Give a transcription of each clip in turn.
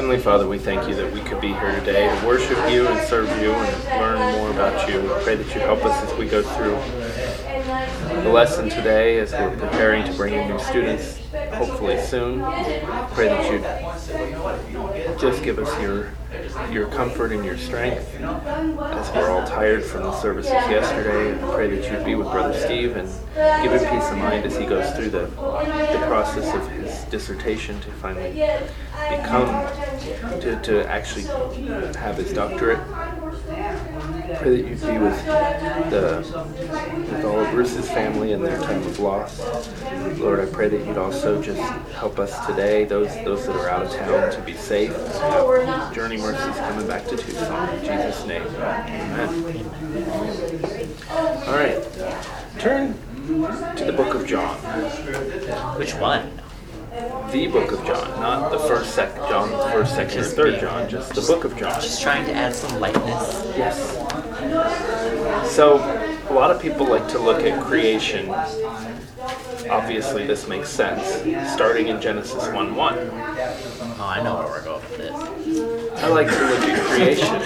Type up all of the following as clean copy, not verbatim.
Heavenly Father, we thank you that we could be here today to worship you and serve you and learn more about you. We pray that you help us as we go through the lesson today as we're preparing to bring in new students, hopefully soon. Pray that you'd just give us your comfort and your strength as we're all tired from the services yesterday. And pray that you'd be with Brother Steve and give him peace of mind as he goes through the process of his dissertation to finally to actually have his doctorate. Pray that you'd be with all of Bruce's family in their time of loss. Lord, I pray that you'd also just help us today, those that are out of town, to be safe. Have journey mercies coming back to Tucson. In Jesus' name, amen. All right, turn to the book of John. Which one? The book of John, not the first second, or third John, just the book of John. Just trying to add some lightness. Yes. So, a lot of people like to look at creation. Obviously, this makes sense. Starting in Genesis 1:1. Oh, I know where we're going with this. I like to look at creation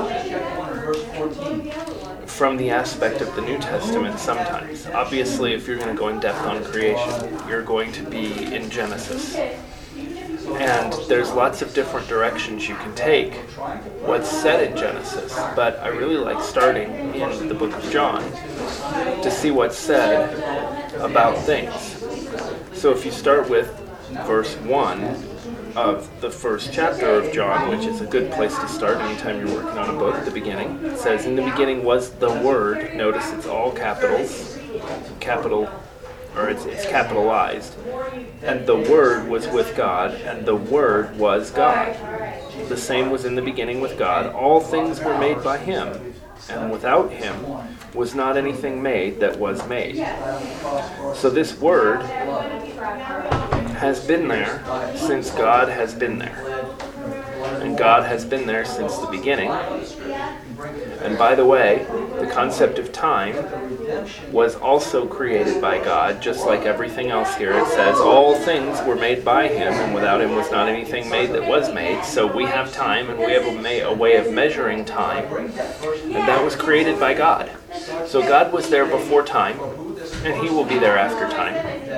from the aspect of the New Testament sometimes. Obviously, if you're going to go in depth on creation, you're going to be in Genesis. And there's lots of different directions you can take what's said in Genesis, but I really like starting in the book of John to see what's said about things. So if you start with verse 1 of the first chapter of John, which is a good place to start anytime you're working on a book at the beginning. It says, in the beginning was the Word. Notice it's all capitals. It's capitalized. And the Word was with God, and the Word was God. The same was in the beginning with God. All things were made by Him, and without Him was not anything made that was made. So this Word has been there since God has been there. And God has been there since the beginning. And by the way, the concept of time was also created by God, just like everything else here. It says all things were made by Him, and without Him was not anything made that was made. So we have time, and we have a way of measuring time, and that was created by God. So God was there before time, and He will be there after time.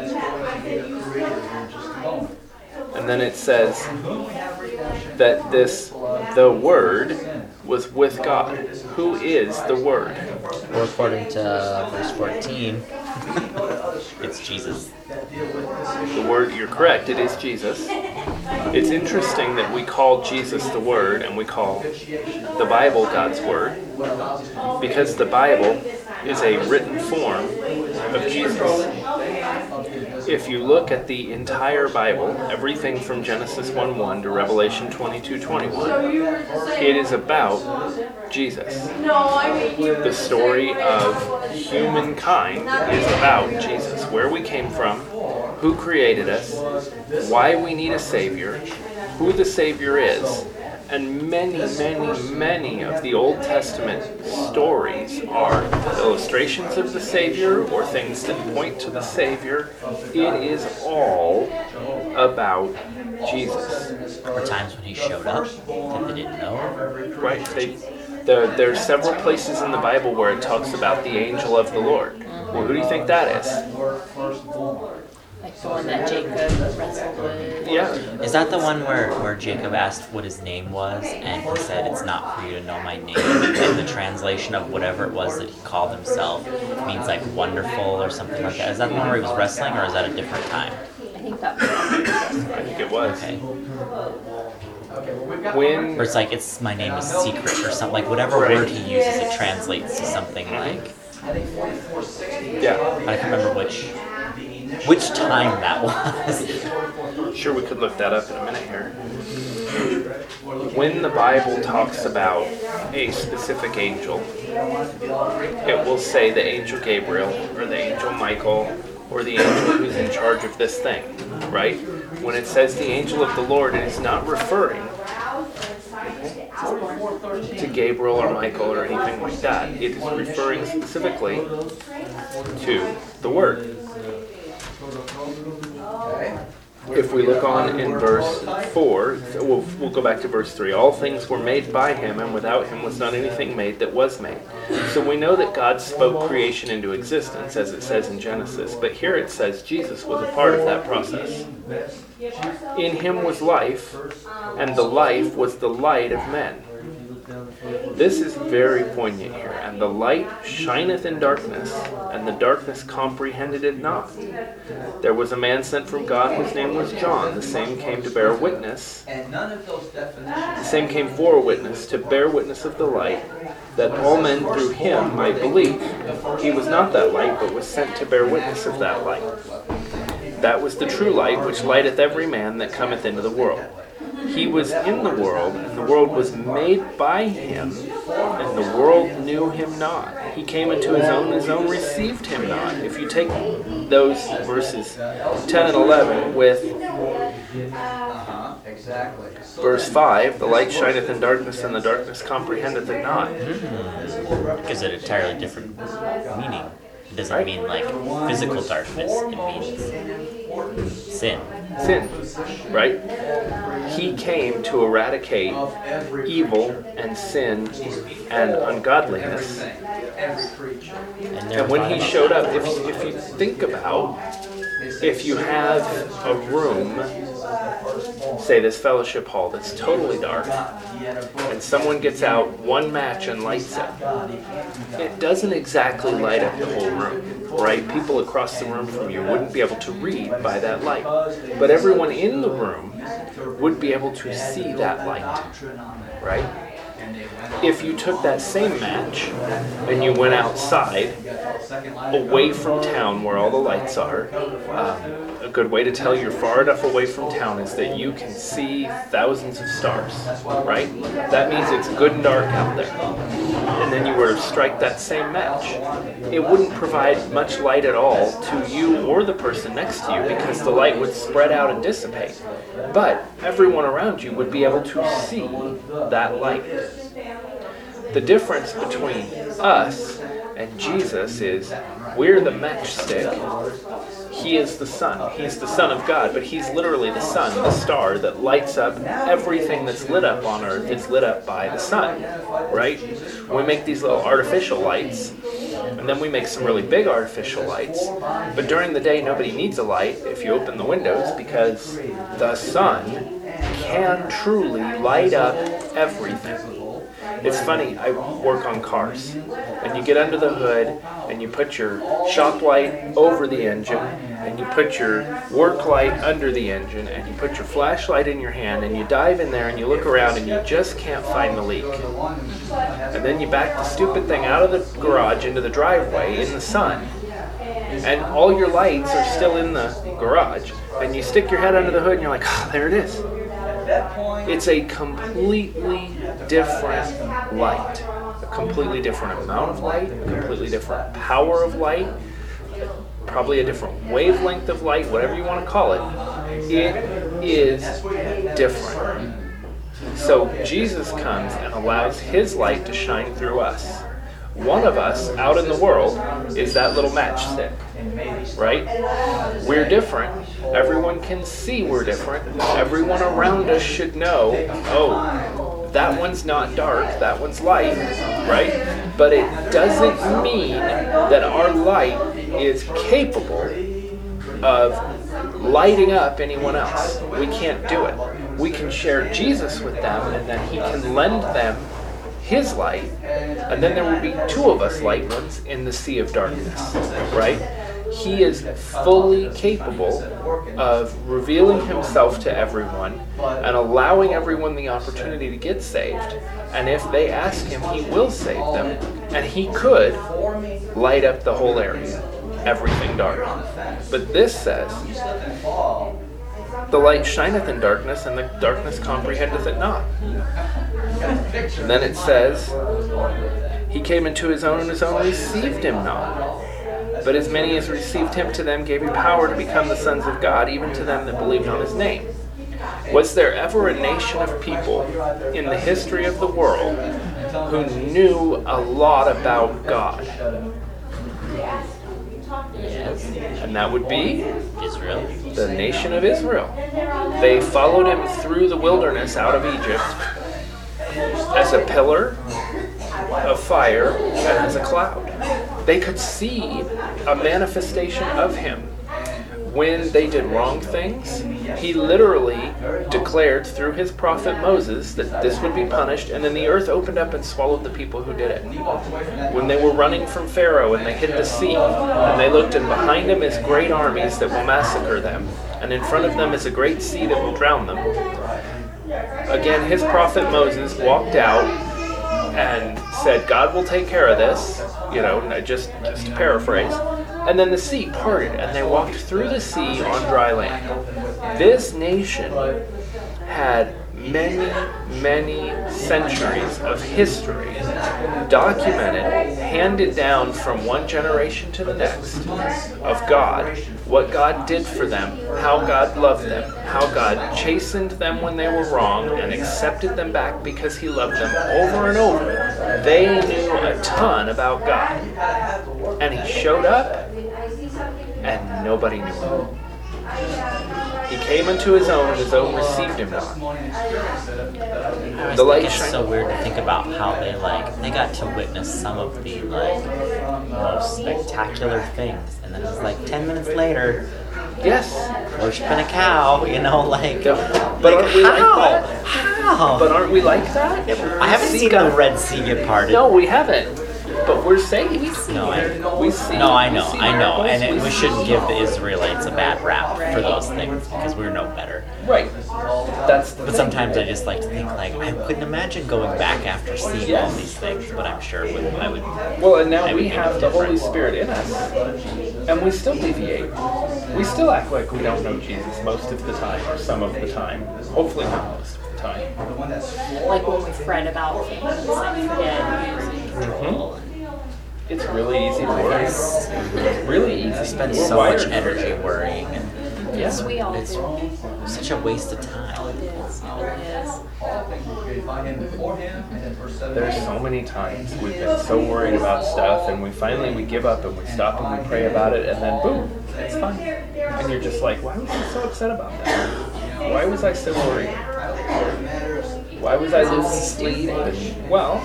And then it says that the Word was with God. Who is the Word? Well, according to verse 14, it's Jesus. The Word, you're correct, it is Jesus. It's interesting that we call Jesus the Word and we call the Bible God's Word, because the Bible is a written form of Jesus. If you look at the entire Bible, everything from Genesis 1:1 to Revelation 22:21, it is about Jesus. The story of humankind is about Jesus. Where we came from, who created us, why we need a Savior, who the Savior is, and many, many, many of the Old Testament stories are illustrations of the Savior or things that point to the Savior. It is all about Jesus. There were times when He showed up that they didn't know. Right? There are several places in the Bible where it talks about the angel of the Lord. Well, who do you think that is? Like the one that Jacob wrestled with. Yeah. Is that the one where Jacob asked what his name was, and he said, it's not for you to know my name? And the translation of whatever it was that he called himself means like wonderful or something like that. Is that the one where he was wrestling, or is that a different time? I think that was. I think it was. Okay. When Or it's like, my name is secret, or something. Like whatever word he uses, it translates to something like... Yeah. I can't remember which time that was. Sure, we could look that up in a minute here. When the Bible talks about a specific angel, it will say the angel Gabriel, or the angel Michael, or the angel who's in charge of this thing, right? When it says the angel of the Lord, it is not referring to Gabriel or Michael or anything like that. It is referring specifically to the Word. if we look on in verse 4, we'll go back to verse 3. All things were made by him, and without him was not anything made that was made. So we know that God spoke creation into existence, as it says in Genesis. But here it says Jesus was a part of that process. In him was life, and the life was the light of men. This is very poignant here. And the light shineth in darkness, and the darkness comprehended it not. There was a man sent from God whose name was John. The same came to bear witness. The same came for a witness, to bear witness of the light, that all men through him might believe. He was not that light, but was sent to bear witness of that light. That was the true light, which lighteth every man that cometh into the world. He was in the world, and the world was made by him, and the world knew him not. He came into his own received him not. If you take those verses 10 and 11 with verse 5, the light shineth in darkness, and the darkness comprehendeth it not. It gives it an entirely different meaning. It doesn't mean like physical darkness, it means sin. Sin, right? He came to eradicate evil and sin and ungodliness. And when he showed up, if you think about, if you have a room, say this fellowship hall that's totally dark, and someone gets out one match and lights it, it doesn't exactly light up the whole room, right? People across the room from you wouldn't be able to read by that light, but everyone in the room would be able to see that light, right? If you took that same match and you went outside, away from town where all the lights are, a good way to tell you're far enough away from town is that you can see thousands of stars, right? That means it's good and dark out there. And then you were to strike that same match, it wouldn't provide much light at all to you or the person next to you, because the light would spread out and dissipate. But everyone around you would be able to see that light. The difference between us and Jesus is we're the matchstick. He is the sun. He's the Son of God, but he's literally the sun, the star that lights up everything that's lit up on earth. It's lit up by the sun, right? We make these little artificial lights, and then we make some really big artificial lights. But during the day, nobody needs a light if you open the windows, because the sun can truly light up everything. It's funny, I work on cars, and you get under the hood, and you put your shop light over the engine, and you put your work light under the engine, and you put your flashlight in your hand, and you dive in there, and you look around, and you just can't find the leak. And then you back the stupid thing out of the garage into the driveway in the sun, and all your lights are still in the garage, and you stick your head under the hood, and you're like, oh, there it is. It's a completely different light, a completely different amount of light, a completely different power of light, probably a different wavelength of light, whatever you want to call it. It is different. So Jesus comes and allows his light to shine through us. One of us out in the world is that little matchstick, right? We're different. Everyone can see we're different. Everyone around us should know, oh, that one's not dark, that one's light, right? But it doesn't mean that our light is capable of lighting up anyone else. We can't do it. We can share Jesus with them, and then he can lend them his light, and then there will be two of us light ones in the sea of darkness, right? He is fully capable of revealing himself to everyone and allowing everyone the opportunity to get saved. And if they ask him, he will save them. And he could light up the whole area, everything dark. But this says, the light shineth in darkness, and the darkness comprehendeth it not. And then it says, he came into his own, and his own received him not. But as many as received him, to them gave he power to become the sons of God, even to them that believed on his name. Was there ever a nation of people in the history of the world who knew a lot about God? Yeah. was and that would be Israel. the nation of Israel. They followed him through the wilderness out of Egypt as a pillar of fire and as a cloud. They could see a manifestation of him. When they did wrong things, he literally declared through his prophet Moses that this would be punished, and then the earth opened up and swallowed the people who did it. When they were running from Pharaoh and they hit the sea, and they looked, and behind them is great armies that will massacre them, and in front of them is a great sea that will drown them. Again, his prophet Moses walked out and said, God will take care of this, just to paraphrase. And then the sea parted, and they walked through the sea on dry land. This nation had many, many centuries of history documented, handed down from one generation to the next, of God, what God did for them, how God loved them, how God chastened them when they were wrong and accepted them back because he loved them over and over. They knew a ton about God. And he showed up, and nobody knew him. He came into his own, and his own received him not. I always think it's so weird to think about how they got to witness some of the most spectacular things, and then it was 10 minutes later, yes, worshiping a cow, But how? aren't we like that? How? But aren't we like that? I haven't seen the Red Sea get parted. No, we haven't. But we're saved. No, I know, miracles, and we shouldn't give the Israelites a bad rap for those things because we're no better. Right. But sometimes I just like to think I couldn't imagine going back after seeing all these things, but I'm sure I would. Well, and now we have the Holy Spirit in us, and we still deviate. We still act like we don't know Jesus most of the time, or some of the time. Hopefully not most of the time. Like when we fret about things and forget music. It's really easy to worry. Really easy. I spend We're so much wired. energy worrying, and Yeah. We all it's do. such a waste of time. It is. There's so many times we've been so worried about stuff, and we give up and we stop and we pray about it, and then boom, it's fine. And you're just like, why was I so upset about that? Why was I so worried? Why was I losing sleep? And, well,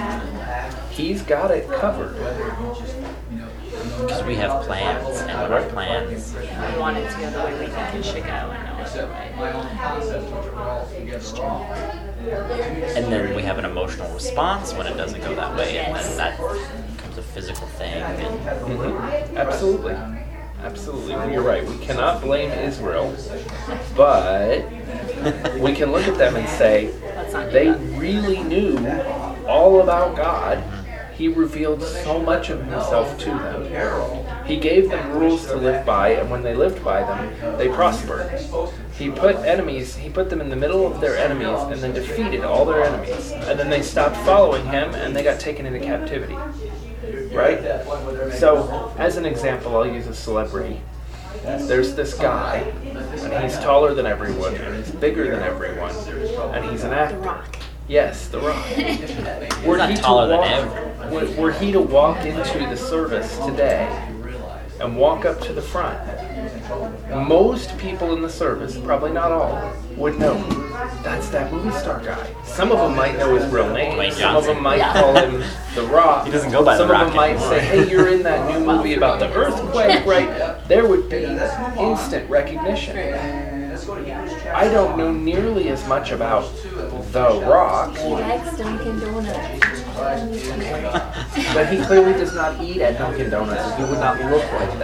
he's got it covered. Because we have plans, and what our plans. We want it to go the way we think it should go, and no other way. And then we have an emotional response when it doesn't go that way, and then that becomes a physical thing. And Absolutely. Absolutely. You're right. We cannot blame Israel, but we can look at them and say, they really knew all about God. He revealed so much of himself to them. He gave them rules to live by, and when they lived by them, they prospered. He put them in the middle of their enemies, and then defeated all their enemies. And then they stopped following him, and they got taken into captivity. Right? So, as an example, I'll use a celebrity. There's this guy, and he's taller than everyone, and he's bigger than everyone, and he's an actor. The Rock. Yes, The Rock. not taller than everyone. Were he to walk into the service today and walk up to the front, most people in the service, probably not all, would know that's that movie star guy. Some of them might know his real name. Dwayne Some of Johnson. them might call him The Rock. He doesn't go by The Some Rock of them might anymore. say, hey, you're in that new movie about the earthquake, right? There would be instant recognition. I don't know nearly as much about The Rock, He likes Dunkin' Donuts. but he clearly does not eat at Dunkin' Donuts. He would not look like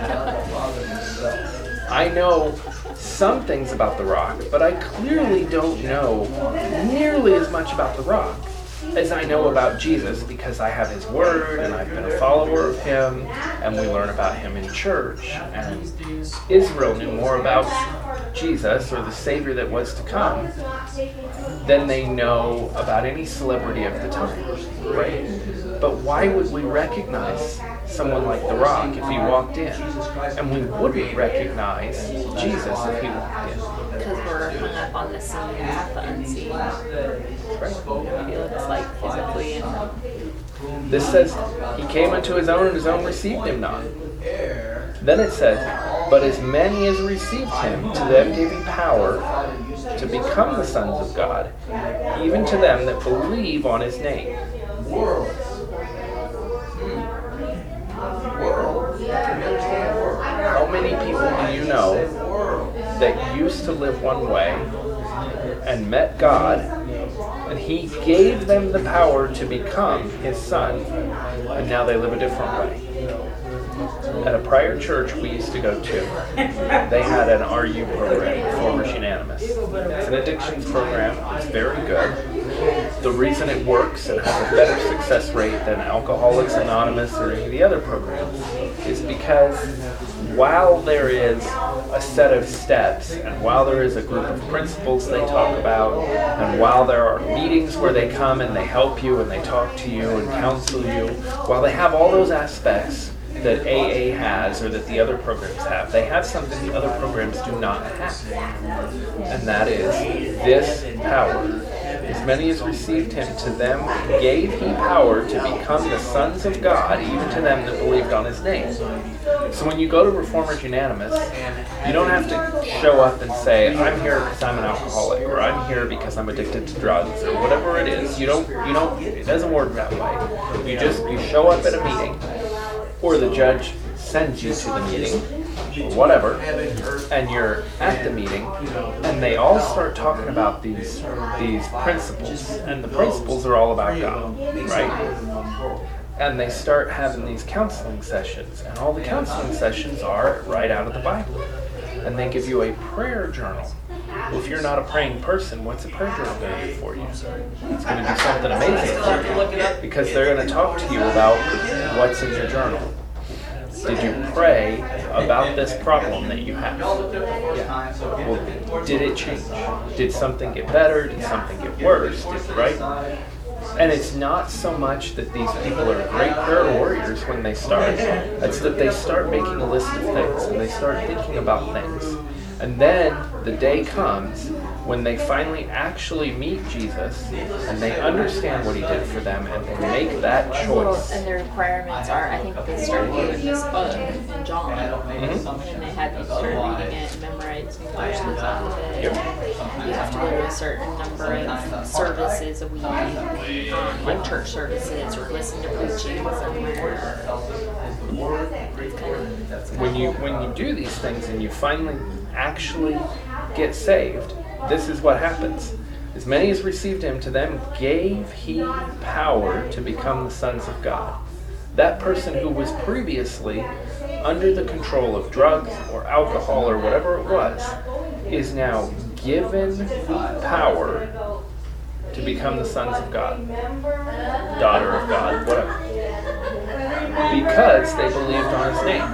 that. I know some things about The Rock, but I clearly don't know nearly as much about The Rock as I know about Jesus, because I have his word and I've been a follower of him, and we learn about him in church. And Israel knew more about Jesus, or the Savior that was to come, than they know about any celebrity of the time, right? But why would we recognize someone like The Rock if he walked in, and we wouldn't recognize Jesus if he walked in? Because we're hung up on the seen, not the unseen. Right? What he looks like physically. And This says, he came unto his own, and his own received him not. Then it says, but as many as received him, to them gave he power to become the sons of God, even to them that believe on his name. How many people do you know that used to live one way and met God, and he gave them the power to become his son, and now they live a different way? At a prior church we used to go to, they had an RU program, Reformers Unanimous. It's an addictions program. It's very good. The reason it works and has a better success rate than Alcoholics Anonymous or any of the other programs is because while there is a set of steps, and while there is a group of principles they talk about, and while there are meetings where they come and they help you and they talk to you and counsel you, while they have all those aspects that AA has or that the other programs have, they have something the other programs do not have. And that is this power. As many as received him, to them gave he power to become the sons of God, even to them that believed on his name. So when you go to Reformers Unanimous, you don't have to show up and say, I'm here because I'm an alcoholic, or I'm here because I'm addicted to drugs, or whatever it is. You don't, it doesn't work that way. You show up at a meeting, or the judge sends you to the meeting, or whatever, and you're at the meeting, and they all start talking about these principles, and the principles are all about God, right? And they start having these counseling sessions, and all the counseling sessions are right out of the Bible. And they give you a prayer journal. Well, if you're not a praying person, what's a prayer journal going to do for you? It's going to do something amazing for you, because they're going to talk to you about what's in your journal. Did you pray about this problem that you have? Yeah. Well, did it change? Did something get better? Did something get worse? Right? And it's not so much that these people are great prayer warriors when they start. It's that they start making a list of things and they start thinking about things. And then the day comes when they finally actually meet Jesus and they understand what he did for them and they make that choice. And their requirements are, I think they started doing this book in John. Mm-hmm. And they had to start reading it and memorizing verses out of it. Yep. You have to go to a certain number of services a week, like church services, or listen to preaching somewhere. When you do these things and you finally actually get saved, this is what happens. As many as received him, to them gave he power to become the sons of God. That person who was previously under the control of drugs or alcohol or whatever it was is now given power to become the sons of God, daughter of God, whatever, because they believed on his name.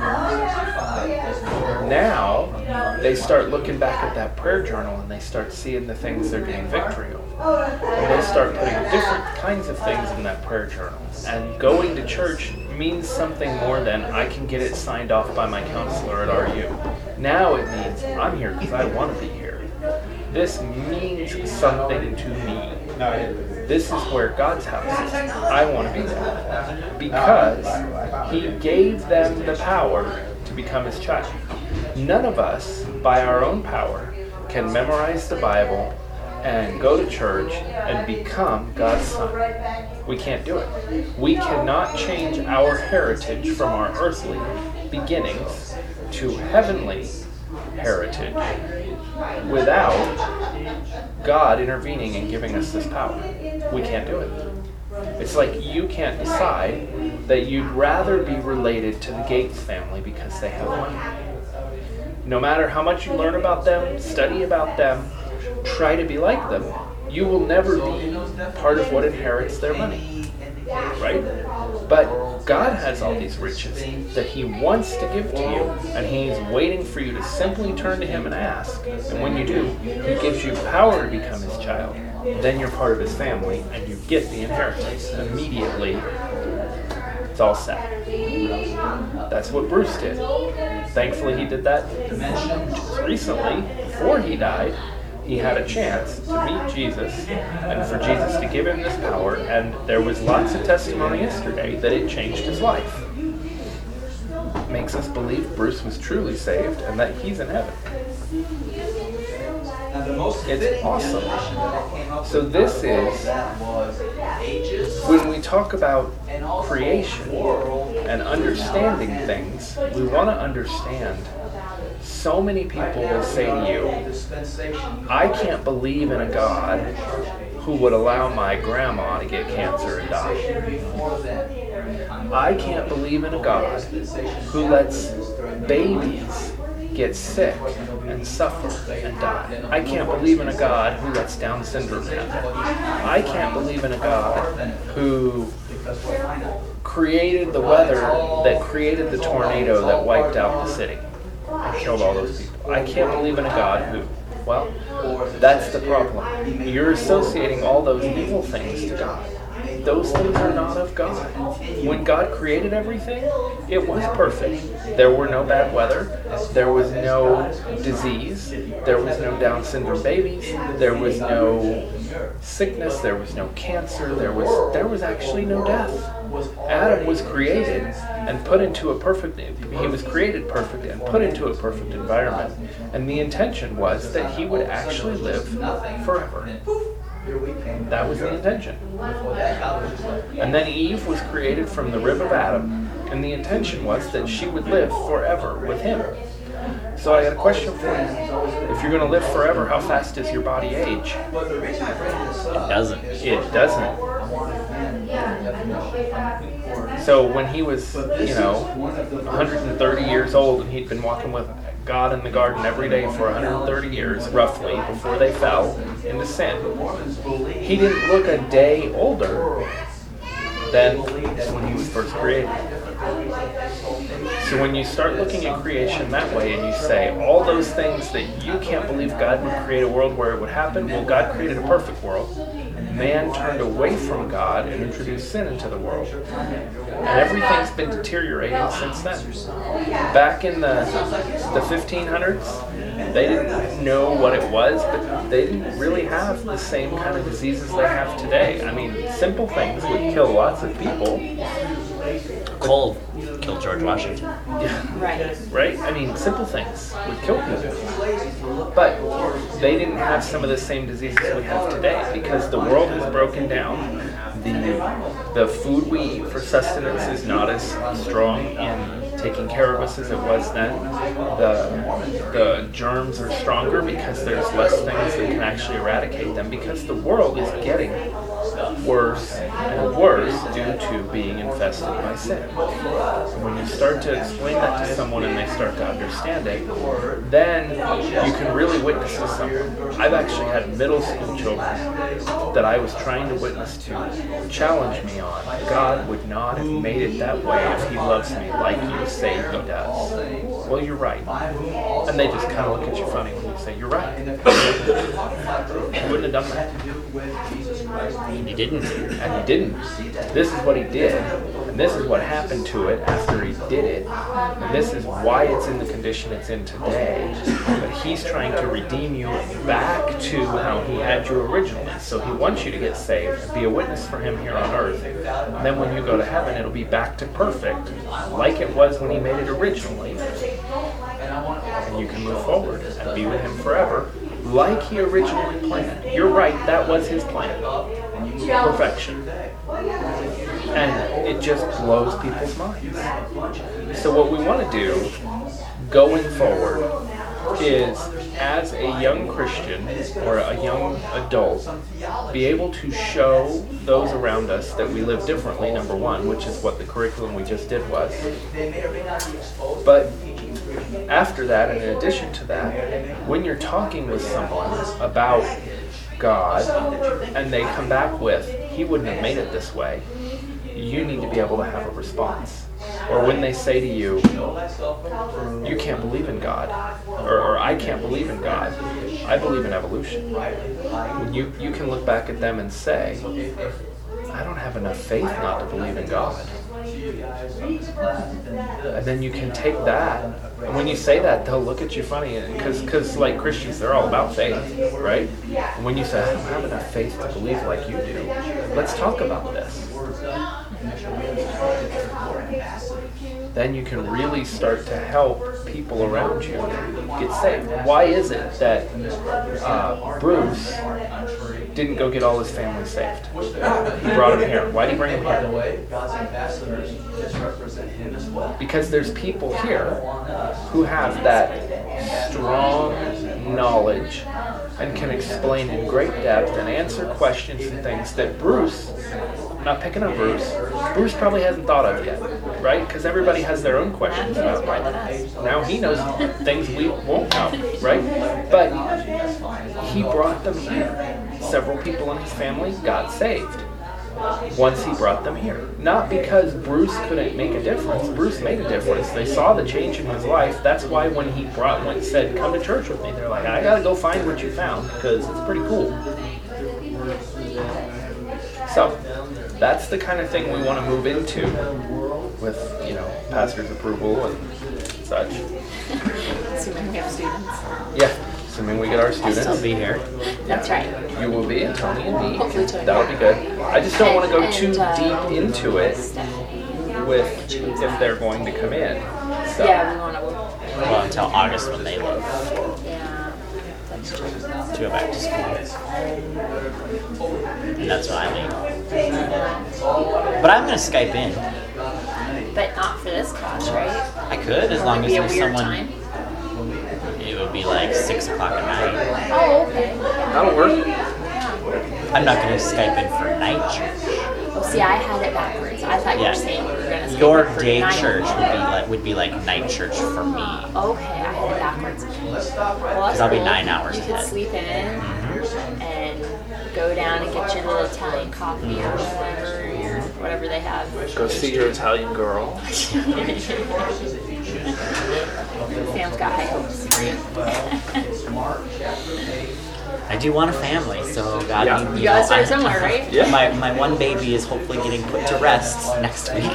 Now they start looking back at that prayer journal and they start seeing the things they're getting victory over. And they start putting different kinds of things in that prayer journal. And going to church means something more than I can get it signed off by my counselor at RU. Now it means I'm here because I want to be here. This means something to me. This is where God's house is. I want to be there. Because he gave them the power to become his child. None of us, by our own power, can memorize the Bible and go to church and become God's son. We can't do it. We cannot change our heritage from our earthly beginnings to heavenly heritage without God intervening and giving us this power. We can't do it. It's like you can't decide that you'd rather be related to the Gates family because they have money. No matter how much you learn about them, study about them, try to be like them, you will never be part of what inherits their money. Right? But God has all these riches that he wants to give to you, and he's waiting for you to simply turn to him and ask. And when you do, he gives you power to become his child. Then you're part of his family, and you get the inheritance. Immediately, it's all set. That's what Bruce did. Thankfully, he did that recently, before he died. He had a chance to meet Jesus and for Jesus to give him this power, and there was lots of testimony yesterday that it changed his life. makes us believe Bruce was truly saved and that he's in heaven. It's awesome. So this is, when we talk about creation and understanding things, we want to understand. So many people will say to you, I can't believe in a God who would allow my grandma to get cancer and die. I can't believe in a God who lets babies get sick and suffer and die. I can't believe in a God who lets Down syndrome happen. I can't believe in a God who created the weather that created the tornado that wiped out the city and killed all those people. I can't believe in a God who, well, that's the problem. You're associating all those evil things to God. Those things are not of God. When God created everything, it was perfect. There were no bad weather. There was no disease. There was no Down syndrome babies. There was no sickness. There was no cancer. There was actually no death. Adam was created and put into a perfect, he was created perfect and put into a perfect environment. And the intention was that he would actually live forever. That was the intention. And then Eve was created from the rib of Adam, and the intention was that she would live forever with him. So I got a question for you. If you're going to live forever, how fast does your body age? It doesn't. It doesn't. So when he was, 130 years old and he'd been walking with God in the garden every day for 130 years, roughly, before they fell into sin, he didn't look a day older than when he was first created. So when you start looking at creation that way and you say all those things that you can't believe God would create a world where it would happen, well, God created a perfect world. Man turned away from God and introduced sin into the world. And everything's been deteriorating since then. Back in the 1500s, they didn't know what it was, but they didn't really have the same kind of diseases they have today. I mean, simple things would kill lots of people. Cold killed George Washington. Right. Right? I mean, simple things would kill people. But they didn't have some of the same diseases we have today because the world has broken down. The food we eat for sustenance is not as strong in taking care of us as it was then. The germs are stronger because there's less things that can actually eradicate them because the world is getting worse and worse due to being infested by sin. And when you start to explain that to someone and they start to understand it, then you can really witness to someone. I've actually had middle school children that I was trying to witness to challenge me on. God would not have made it that way if he loves me like you say he does. Well, you're right. And they just kind of look at you funny when you say, you're right. He wouldn't have done that. And he didn't. And he didn't. This is what he did. And this is what happened to it after he did it. And this is why it's in the condition it's in today. But he's trying to redeem you back to how he had you originally. So he wants you to get saved and be a witness for him here on earth. And then when you go to heaven, it'll be back to perfect, like it was when he made it originally. And you can move forward and be with him forever, like he originally planned. You're right, that was his plan. Perfection. And it just blows people's minds. So what we want to do going forward is, as a young Christian or a young adult, be able to show those around us that we live differently, number one, which is what the curriculum we just did was. But after that, and in addition to that, when you're talking with someone about God and they come back with, he wouldn't have made it this way, you need to be able to have a response. Or when they say to you, you can't believe in God, or I can't believe in God, I believe in evolution. You can look back at them and say, I don't have enough faith not to believe in God. And then you can take that, and when you say that, they'll look at you funny, because like Christians, they're all about faith, right? And when you say, I don't have enough faith to believe like you do, let's talk about this. then you can really start to help people around you get saved. Why is it that Bruce didn't go get all his family saved? He brought him here. Why did he bring him here? Because there's people here who have that strong knowledge and can explain in great depth and answer questions and things that Bruce, I'm not picking on Bruce probably hasn't thought of yet, right? Because everybody has their own questions about it. Now he knows things we won't know, right? But he brought them here. Several people in his family got saved once he brought them here. Not because Bruce couldn't make a difference. Bruce made a difference. They saw the change in his life. That's why when he said, come to church with me, they're like, I gotta go find what you found because it's pretty cool. So that's the kind of thing we want to move into with, pastor's approval and such. Assuming we have students. Yeah. Assuming we get our I'll students. still be here. That's right. You will be, and Tony and me. Hopefully Tony. That'll be good. I just don't want to go too And, deep into it Stephanie. with if they're going to come in. So, Yeah, we want to. Well, until August when they leave Yeah, that's true. to go back to school. And that's when I leave. But I'm gonna Skype in. But not for this class, right? I could, as long as It'd be a there's weird someone. time. It would be like 6 o'clock at night. Oh, okay. that'll work. I'm not gonna Skype in for night church. Oh, see, I had it backwards. I thought you Yeah. were saying we were going to Your day church would be like night church for me. Okay, I had it backwards. Because I'll be 9 hours You ahead. could sleep in and go down and get your little Italian coffee or whatever they have. Go see your Italian girl. Sam's got high hopes for you. I do want a family, so God, Yeah. You gotta start somewhere, right? Yeah. My one baby is hopefully getting put to rest next week.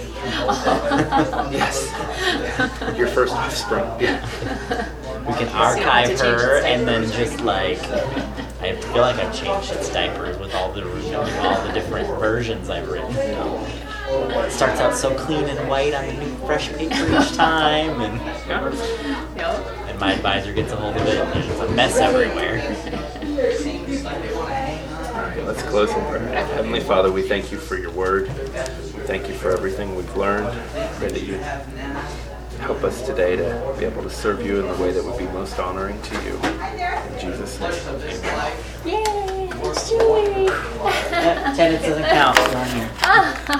Yes. Your first offspring. Yeah. We can So you want to archive change her its and then diapers. just I feel like I've changed its diapers with all the different versions I've written. It starts out so clean and white on the new fresh paper each time, and Yep. my advisor gets a hold of it and there's a mess everywhere. All right, let's close in prayer. Heavenly Father, we thank you for your word. We thank you for everything we've learned. Pray that you help us today to be able to serve you in the way that would be most honoring to you. In Jesus' name, amen. Yay! It's Julie! Attendance doesn't count. We're on here.